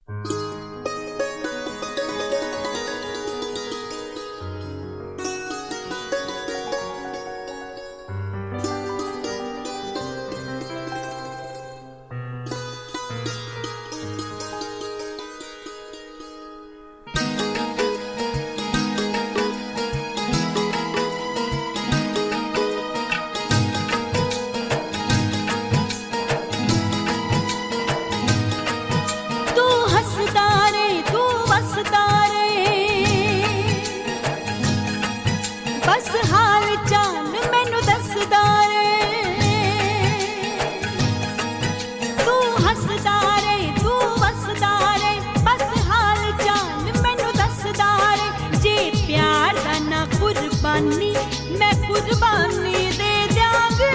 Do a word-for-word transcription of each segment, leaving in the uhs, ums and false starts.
बस हाल चाल मैनू दसदा रे, तू हसदा रे तू वसदा रे, बस हाल चाल मैनू दसदा रे। जे प्यार दा ना कुर्बानी मैं कुर्बानी दे दियांगी,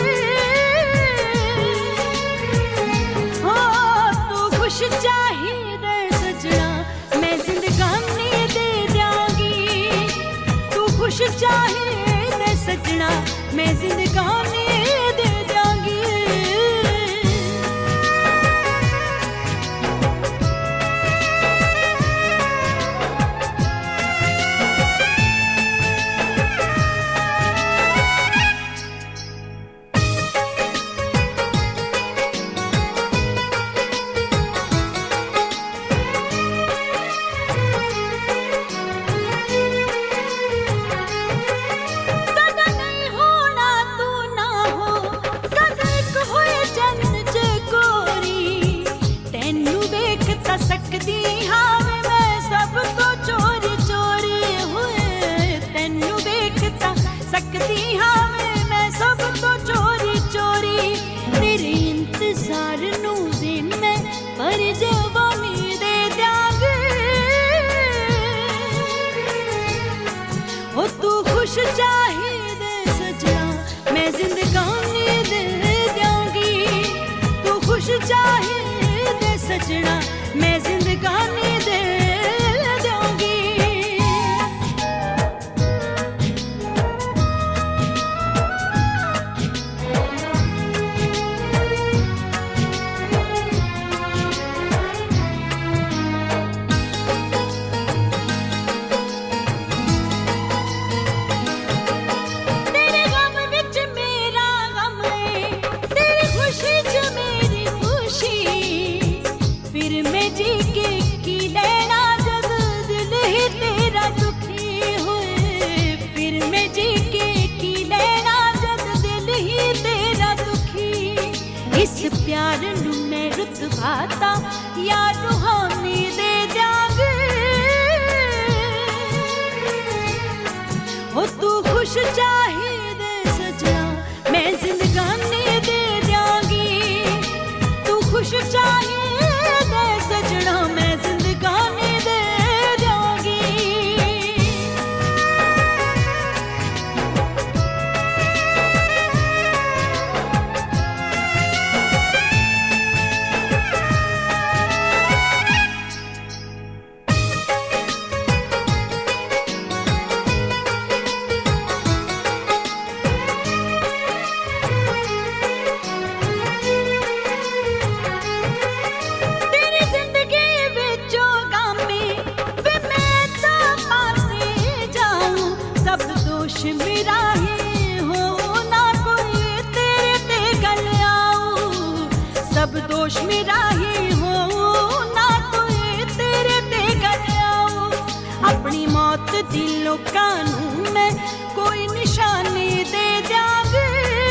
हो तू खुश चाहिए सजना मैं जिंदगानी दे दियांगी, तू खुश चाहिए सजना मैं जिंदगानी दे दियांगी। खुश चाहिए सजना मैं जिंदगानी दे दियांगी, तू खुश चाहिए सजना मैं जिंदगानी दे दियांगी। इस प्यार नू मैं रुतबाता या रूहानी दे दियांगी, हो तू खुश चाहिए सजना मैं जिंदगानी दे दियांगी, तू खुश चाहिए सजना मैं जिंदगानी दे दियांगी। मेरा ही हो ना कोई तेरे ते गल आऊं, सब दोष मेरा ही हो ना कोई तेरे ते गल आऊं। अपनी मौत दी लोकां नू मैं कोई निशानी दे दियांगी,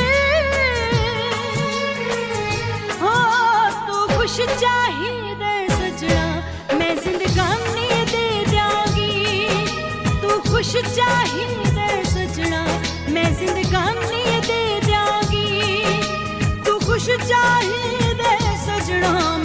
हो तू खुश चाहिए सजना मैं जिंदगानी दे दियांगी, तू खुश चाहिए सजना मैं जिंदगानी दे दियांगी, तू खुश चाहिए सजना।